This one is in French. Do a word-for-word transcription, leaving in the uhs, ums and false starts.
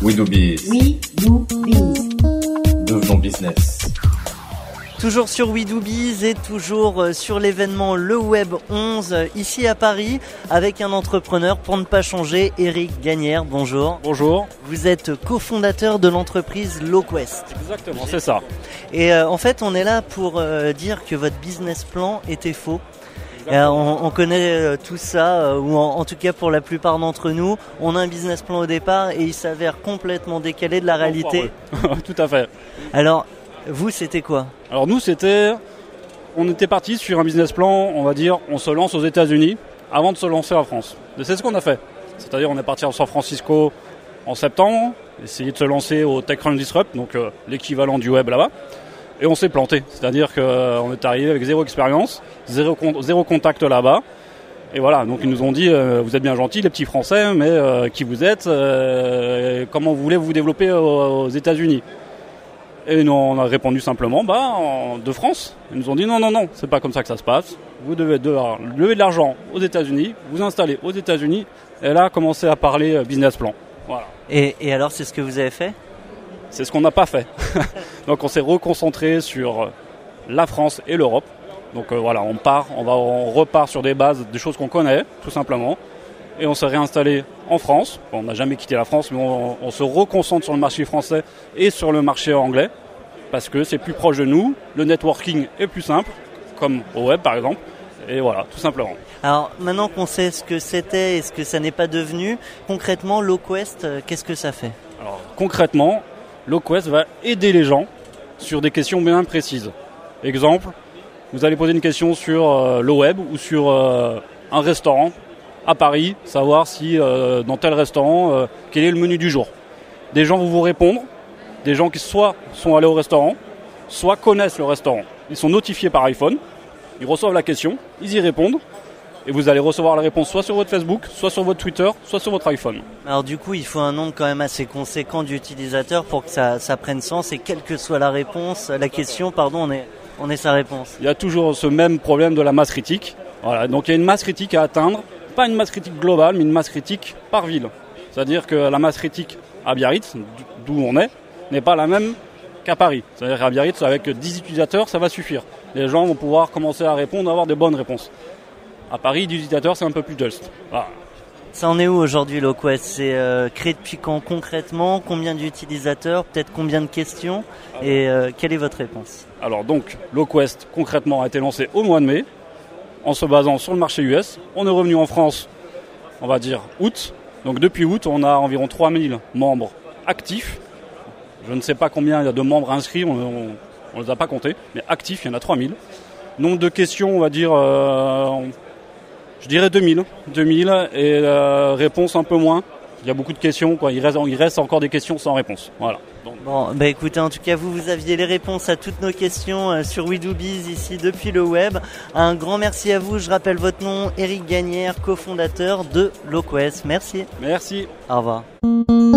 WeDoBiz. WeDoBiz. Devenons business. Toujours sur WeDoBiz et toujours sur l'événement Le Web onze, ici à Paris, avec un entrepreneur pour ne pas changer, Eric Gagnère. Bonjour. Bonjour. Vous êtes cofondateur de l'entreprise LowQuest. Exactement, c'est ça. Et euh, en fait, on est là pour euh, dire que votre business plan était faux. Et, euh, on, on connaît euh, tout ça, euh, ou en, en tout cas pour la plupart d'entre nous, on a un business plan au départ et il s'avère complètement décalé de la réalité. Tout à fait. Alors, vous, c'était quoi ? Alors nous, c'était, on était parti sur un business plan, on va dire, on se lance aux États-Unis avant de se lancer en France. Et c'est ce qu'on a fait. C'est-à-dire, on est parti à San Francisco en septembre, essayer de se lancer au TechCrunch Disrupt, donc euh, l'équivalent du web là-bas. Et on s'est planté. C'est-à-dire qu'on euh, est arrivé avec zéro expérience, zéro, con- zéro contact là-bas. Et voilà, donc ils nous ont dit, euh, vous êtes bien gentils, les petits Français, mais euh, qui vous êtes, euh, comment vous voulez vous développer aux, aux États-Unis ? Et nous, on a répondu simplement, bah, en, de France. Ils nous ont dit, non, non, non, c'est pas comme ça que ça se passe. Vous devez de, lever de l'argent aux États-Unis, vous installer aux États-Unis, et là, commencer à parler business plan. Voilà. Et, et alors, c'est ce que vous avez fait ? C'est ce qu'on n'a pas fait. Donc, on s'est reconcentré sur la France et l'Europe. Donc, euh, voilà, on part, on, va, on repart sur des bases, des choses qu'on connaît, tout simplement. Et on s'est réinstallé en France. Bon, on n'a jamais quitté la France, mais on, on se reconcentre sur le marché français et sur le marché anglais, parce que c'est plus proche de nous, le networking est plus simple, comme au web par exemple, et voilà, tout simplement. Alors maintenant qu'on sait ce que c'était et ce que ça n'est pas devenu, concrètement, LowQuest, euh, qu'est-ce que ça fait ? Alors concrètement, LowQuest va aider les gens sur des questions bien précises. Exemple, vous allez poser une question sur euh, le web ou sur euh, un restaurant à Paris, savoir si euh, dans tel restaurant, euh, quel est le menu du jour. Des gens vont vous répondre, des gens qui soit sont allés au restaurant, soit connaissent le restaurant. Ils sont notifiés par iPhone, ils reçoivent la question, ils y répondent, et vous allez recevoir la réponse soit sur votre Facebook, soit sur votre Twitter, soit sur votre iPhone. Alors du coup, il faut un nombre quand même assez conséquent d'utilisateurs pour que ça, ça prenne sens, et quelle que soit la réponse, la question, pardon, on est, on est sa réponse. Il y a toujours ce même problème de la masse critique. Voilà, donc il y a une masse critique à atteindre. Pas une masse critique globale, mais une masse critique par ville. C'est-à-dire que la masse critique à Biarritz, d'où on est, n'est pas la même qu'à Paris. C'est-à-dire qu'à Biarritz, avec dix utilisateurs, ça va suffire. Les gens vont pouvoir commencer à répondre, avoir des bonnes réponses. À Paris, dix utilisateurs, c'est un peu plus juste. Voilà. Ça en est où aujourd'hui, LowQuest ? C'est euh, créé depuis quand concrètement ? Combien d'utilisateurs ? Peut-être combien de questions ? Et euh, quelle est votre réponse ? Alors donc, LowQuest, concrètement, a été lancé au mois de mai, en se basant sur le marché U S. On est revenu en France, on va dire, août. Donc depuis août, on a environ trois mille membres actifs. Je ne sais pas combien il y a de membres inscrits, on ne les a pas comptés, mais actifs, il y en a trois mille. Nombre de questions, on va dire, euh, je dirais deux mille. deux mille et euh, réponses un peu moins. Il y a beaucoup de questions, quoi. Il reste, il reste encore des questions sans réponse. Voilà. Donc, Bon, bah écoutez, en tout cas, vous, vous aviez les réponses à toutes nos questions euh, sur WeDoBiz ici depuis le web. Un grand merci à vous. Je rappelle votre nom, Eric Gagnère, cofondateur de LowQuest. Merci. merci. Au revoir.